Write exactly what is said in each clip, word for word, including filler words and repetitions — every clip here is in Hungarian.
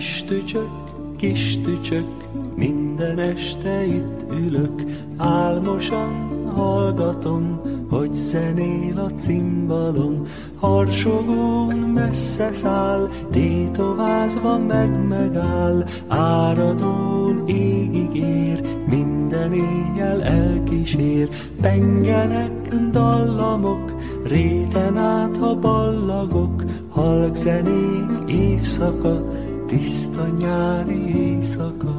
Kis tücsök, kis tücsök, minden este itt ülök, álmosan hallgatom, hogy zenél a cimbalom. Harsogón messze száll, tétovázva meg megáll, áradón égig ér, minden éjjel elkísér. Pengenek dallamok, réten át ha ballagok, halk zenék éjszaka, tiszta nyári éjszaka.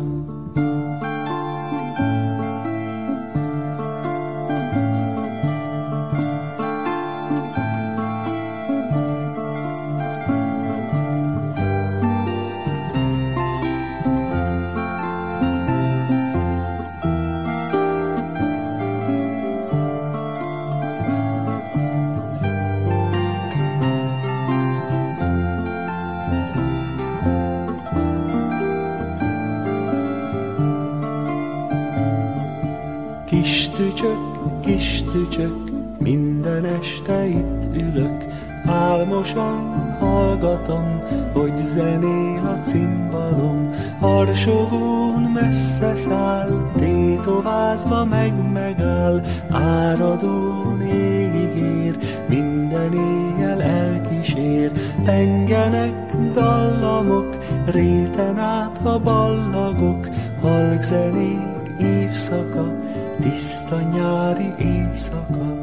Kis tücsök, kis tücsök, minden este itt ülök, álmosan hallgatom, hogy zenél a cimbalom. Harsogón messze száll, tétovázva meg megáll, áradón égig ér, minden éjjel elkísér. Pengenek dallamok, réten át ha ballagok, halk zenék évszaka, tiszta nyári éjszaka.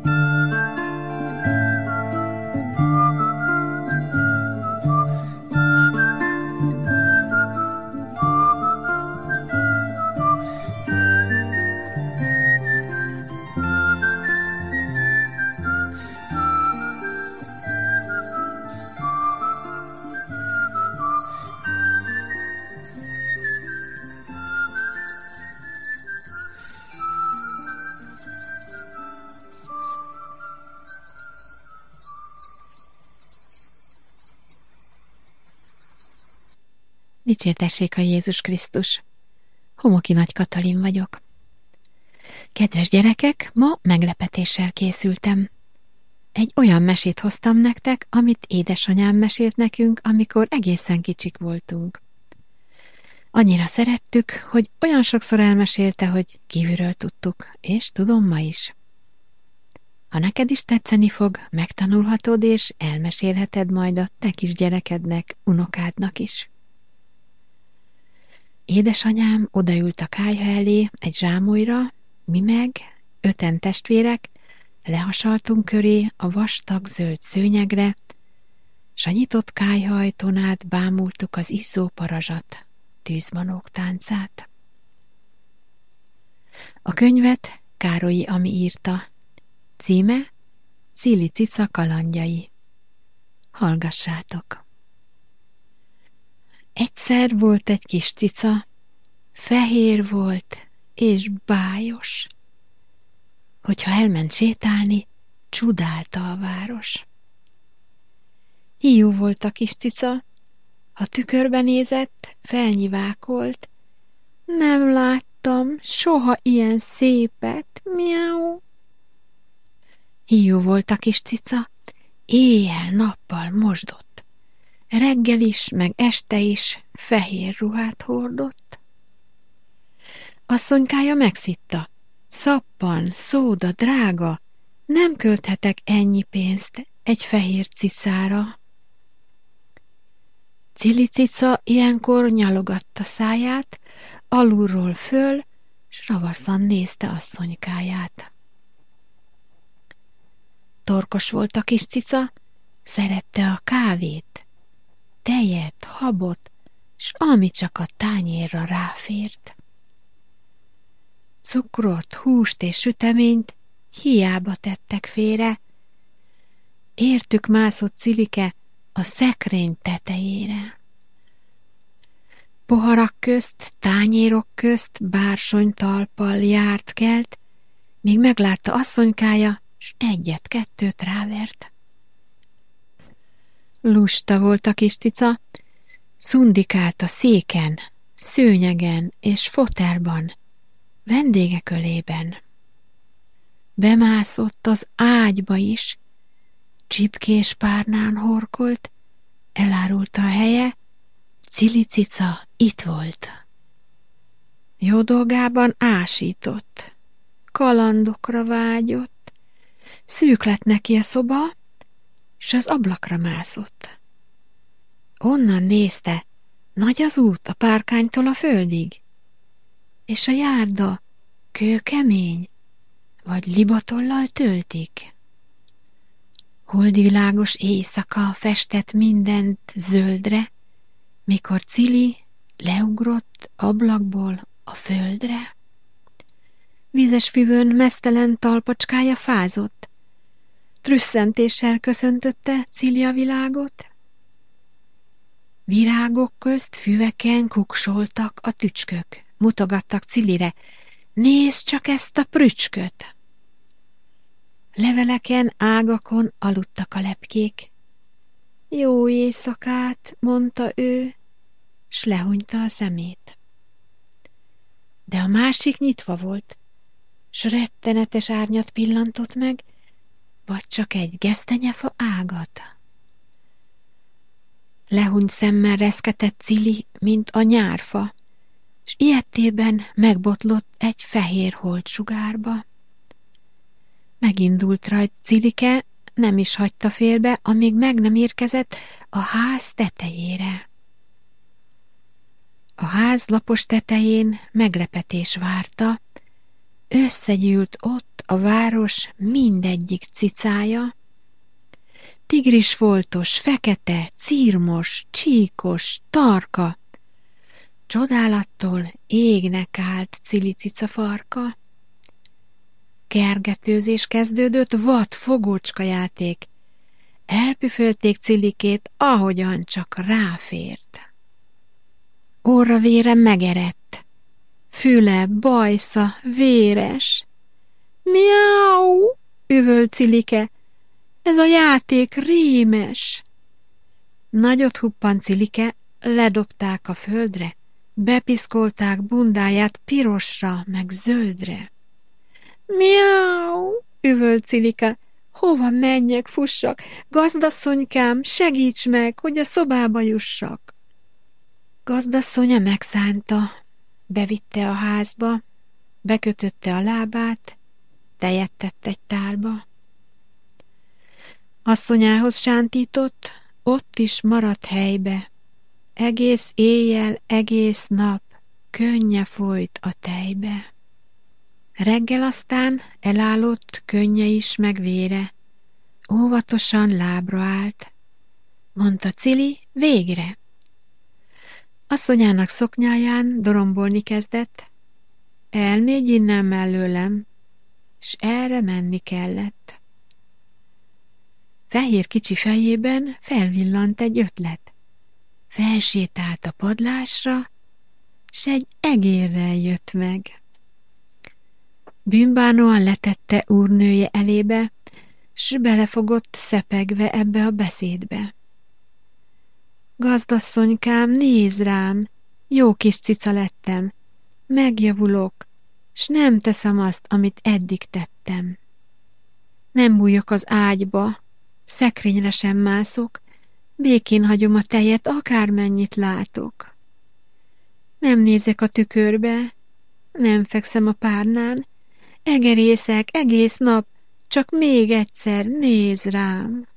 Dicsértessék a Jézus Krisztus! Homoki Nagy Katalin vagyok. Kedves gyerekek, ma meglepetéssel készültem. Egy olyan mesét hoztam nektek, amit édesanyám mesélt nekünk, amikor egészen kicsik voltunk. Annyira szerettük, hogy olyan sokszor elmesélte, hogy kívülről tudtuk, és tudom ma is. Ha neked is tetszeni fog, megtanulhatod, és elmesélheted majd a te kis gyerekednek, unokádnak is. Édesanyám odaült a kályha elé egy zsámolyra, mi meg, öten testvérek, lehasaltunk köré a vastag zöld szőnyegre, s a nyitott kályha ajtón át bámultuk az izzó parazsat, tűzmanók táncát. A könyvet Károlyi Ami írta, címe Cili cica kalandjai. Hallgassátok! Egyszer volt egy kis cica, fehér volt és bájos. Hogyha elment sétálni, csodálta a város. Hiú volt a kis cica, ha tükörbe nézett, felnyivákolt. Nem láttam soha ilyen szépet, miau. Hiú volt a kis cica, éjjel-nappal mosdott. Reggel is, meg este is fehér ruhát hordott. Asszonykája megszitta. Szappan, szóda, drága, nem költhetek ennyi pénzt egy fehér cicára. Cili cica ilyenkor nyalogatta száját, alulról föl, s ravaszan nézte asszonykáját. Torkos volt a kis cica, szerette a kávét, tejet, habot, s ami csak a tányérra ráfért. Cukrot, húst és süteményt hiába tettek félre, értük mászott Cilike a szekrény tetejére. Poharak közt, tányérok közt bársonytalppal járt kelt, míg meglátta asszonykája, s egyet-kettőt rávert. Lusta volt a kis cica, szundikált a széken, szőnyegen és fotelban, vendégek ölében. Bemászott az ágyba is, csipkés párnán horkolt, elárulta a helye, Cili-cica itt volt. Jó dolgában ásított, kalandokra vágyott, szűk lett neki a szoba, s az ablakra mászott. Onnan nézte, nagy az út a párkánytól a földig, és a járda kőkemény, vagy libatollal töltik. Holdi világos éjszaka festett mindent zöldre, mikor Cili leugrott ablakból a földre. Vízes füvön meztelen talpacskája fázott, trüsszentéssel köszöntötte Cili a világot. Virágok közt füveken kuksoltak a tücskök, mutogattak Cilire, nézd csak ezt a prücsköt! Leveleken, ágakon aludtak a lepkék. Jó éjszakát, mondta ő, s lehunyta a szemét. De a másik nyitva volt, s rettenetes árnyat pillantott meg, vagy csak egy gesztenyefa ágat. Lehunyt szemmel reszketett Cili, mint a nyárfa, s ilyettében megbotlott egy fehér holdsugárba. Megindult rajt Cilike, nem is hagyta félbe, amíg meg nem érkezett a ház tetejére. A ház lapos tetején meglepetés várta, összegyűlt ott a város mindegyik cicája, tigrisfoltos, fekete, círmos, csíkos, tarka, csodálattól égnek állt Cili-cica farka. Kergetőzés kezdődött, vad fogócska játék. Elpüfölték Cilikét, ahogyan csak ráfért. Orra vére megerett, füle, bajsza, véres. Miau! Üvölt Cilike, ez a játék rémes. Nagyot huppant Cilike, ledobták a földre, bepiszkolták bundáját pirosra, meg zöldre. Miau! Üvölt Cilike, hova menjek, fussak? Gazdasszonykám, segíts meg, hogy a szobába jussak. Gazdasszonya megszánta, bevitte a házba, bekötötte a lábát, tejet tett egy tálba. Asszonyához sántított, ott is maradt helybe. Egész éjjel, egész nap könnye folyt a tejbe. Reggel aztán elállott könnye is meg vére. Óvatosan lábra állt. Mondta Cili, végre. Asszonyának szoknyáján dorombolni kezdett. Elmégy innen mellőlem, s erre menni kellett. Fehér kicsi fejében felvillant egy ötlet. Felsétált a padlásra, s egy egérrel jött meg. Bűnbánóan letette úrnője elébe, s belefogott szepegve ebbe a beszédbe. Gazdasszonykám, nézz rám, jó kis cica lettem, megjavulok, s nem teszem azt, amit eddig tettem. Nem bújok az ágyba, szekrényre sem mászok, békén hagyom a tejet, akármennyit látok. Nem nézek a tükörbe, nem fekszem a párnán, egerészek egész nap, csak még egyszer nézz rám.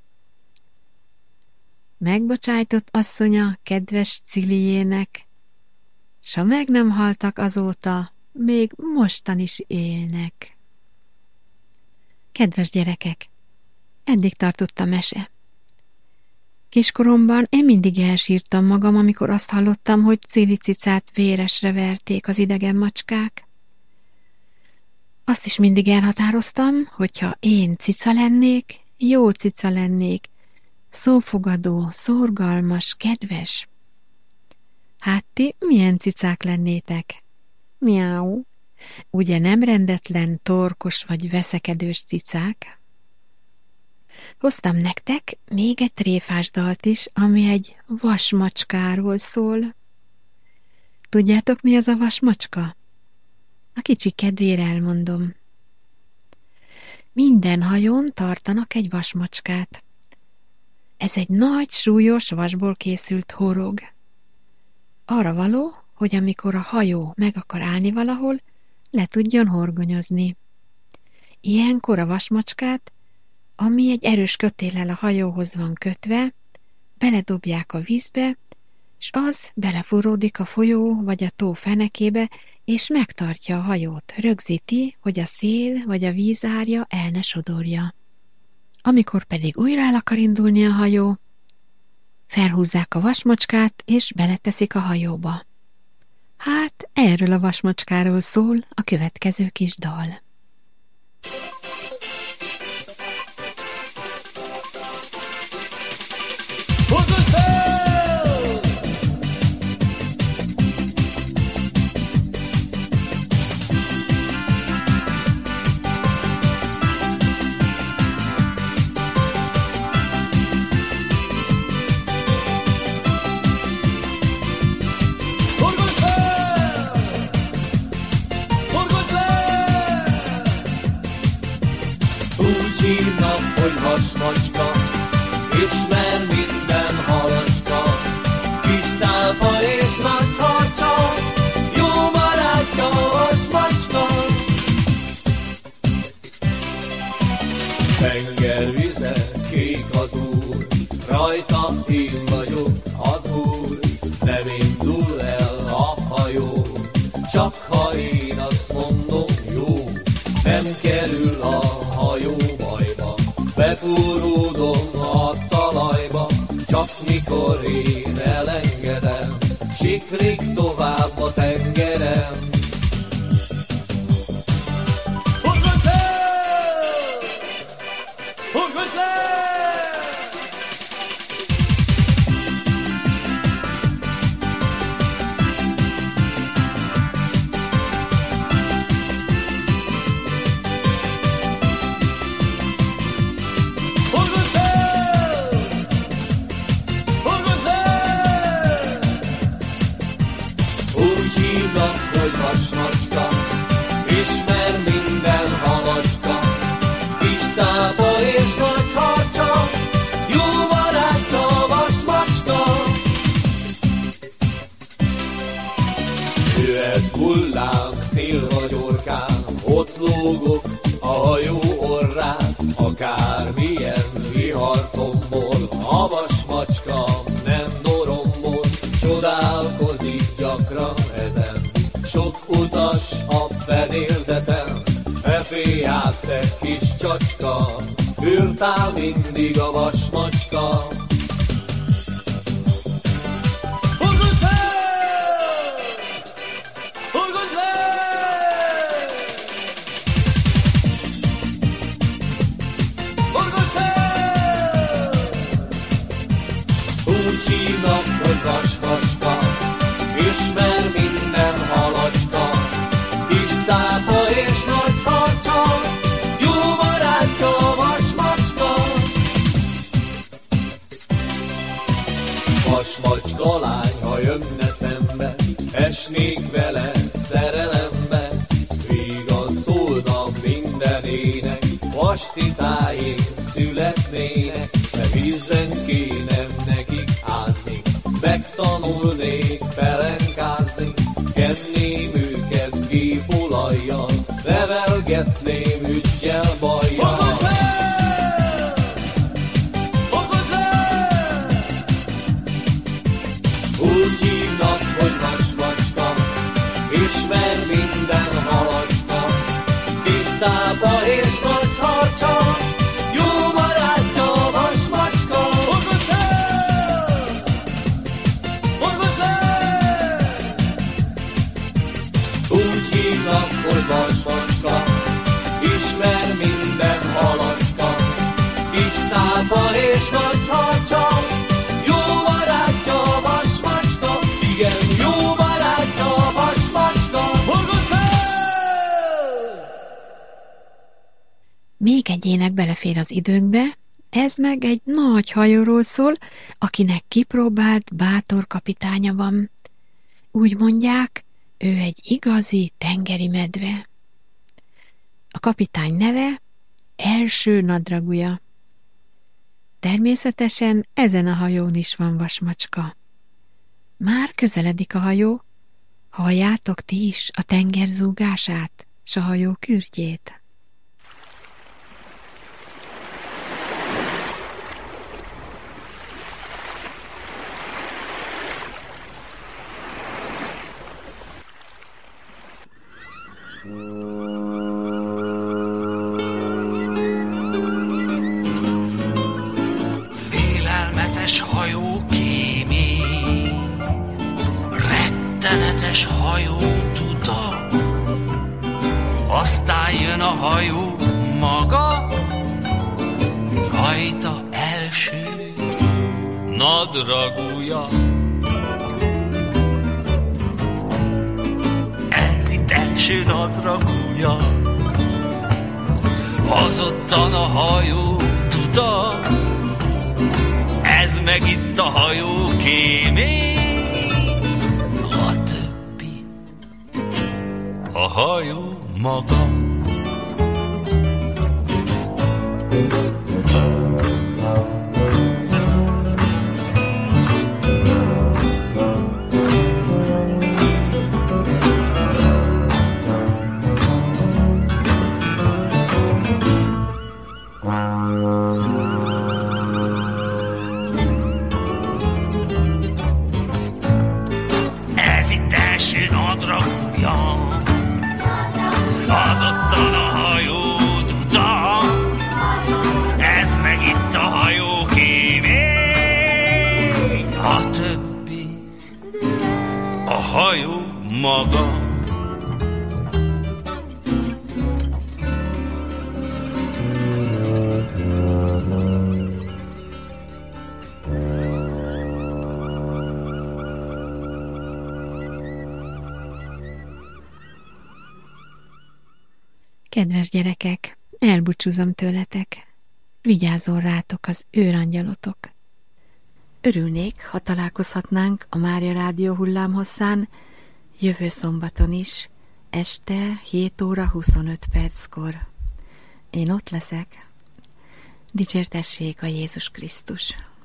Megbocsájtott asszonya kedves Ciliének, s ha meg nem haltak azóta, még mostan is élnek. Kedves gyerekek, eddig tartott a mese. Kiskoromban én mindig elsírtam magam, amikor azt hallottam, hogy Cili-cicát véresre verték az idegen macskák. Azt is mindig elhatároztam, hogyha én cica lennék, jó cica lennék, szófogadó, szorgalmas, kedves. Hát ti milyen cicák lennétek? Miau. Ugye nem rendetlen, torkos vagy veszekedős cicák? Hoztam nektek még egy tréfás dalt is, ami egy vasmacskáról szól. Tudjátok, mi az a vasmacska? A kicsi kedvére elmondom. Minden hajón tartanak egy vasmacskát. Ez egy nagy, súlyos vasból készült horog. arra való, hogy amikor a hajó meg akar állni valahol, le tudjon horgonyozni. Ilyenkor a vasmacskát, ami egy erős kötéllel a hajóhoz van kötve, beledobják a vízbe, és az belefúródik a folyó vagy a tó fenekébe, és megtartja a hajót, rögzíti, hogy a szél vagy a vízárja el ne sodorja. Amikor pedig újra el akar indulni a hajó, felhúzzák a vasmacskát, és beleteszik a hajóba. Hát erről a vasmacskáról szól a következő kis dal. Vasmacska, ismer minden halacska, kis cápa és nagy harcsa, jó barátja a vasmacska. Tengervize, kék az úr, rajta én vagyok az úr, nem indul el a hajó, csak ha én azt mondom, jó, nem kerül a hajó bajba. Befúródom a talajba, csak mikor én elengedem, siklik tovább a tengerem. Hozd fel! Hozd le! Vasmacska, ismer minden halacska, kis cápa és nagy harcsa, jó barátja a vasmacska. Jöhet hullám, szél vagy orkán, ott lógok a hajó orrán, akármilyen vihar tombol, a vasmacska nem dorombol, csodálkozik gyakran ezen. Sok utas a fedélzeten, e féját te kis csacska, ültál mindig a vasmacska. Horgod fel! Horgod le! Horgod fel! Úgy hívnak, hogy vasmacska, ismer minden halacska, kis cápa és nagy harcsa, jó barátja a vasmacska. Vasmacska lány, ha jönne szembe, esnék vele szerelembe, vígan szólna minden ének, vascicáink születnének, de vízben kéne nekik átni, megtanulnék pelenkázni, kenném őket gépolajjal, nevelgetném üggyel bajjal. Horgod fel! Horgod le! Úgy hívnak, hogy vasmacska, ismer minden halacska, kis cápa és nagy harcsa, jó barátja a vasmacska. Horgod fel! Horgod le! Úgy hívnak, hogy vasmacska, ismer minden halacska, kis cápa és nagy harcsa, jó barátja a vasmacska, igen, jó barátja a vasmacska. Horgod fel! Még egy ének belefér az időnkbe, ez meg egy nagy hajóról szól, akinek kipróbált, bátor kapitánya van. Úgy mondják, ő egy igazi tengeri medve. A kapitány neve Első Nadragúja. Természetesen ezen a hajón is van vasmacska. Már közeledik a hajó. Halljátok ti is a tenger zúgását, s a hajó kürtjét? Félelmetes hajó kémény, rettenetes hajó tuda, aztán jön a hajó maga, rajta első nadragúja. Ez itt első nadragúja, azottan a hajó tuda, ez meg itt a hajó kémény, a többi a hajó maga. Ez itt első nadragúja, azottan a hajó duda, ez meg itt a hajó kémény, a többi a hajó maga. Kedves gyerekek, elbúcsúzom tőletek. Vigyázzon rátok az őrangyalotok. Örülnék, ha találkozhatnánk a Mária Rádió hullámhosszán jövő szombaton is, este hét óra huszonöt perckor. Én ott leszek. Dicsértessék a Jézus Krisztus!